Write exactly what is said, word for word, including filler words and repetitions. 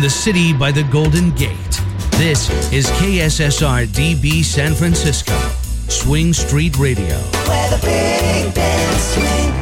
the city by the Golden Gate, this is K S S R D B San Francisco, Swing Street Radio. Where the big bands swing.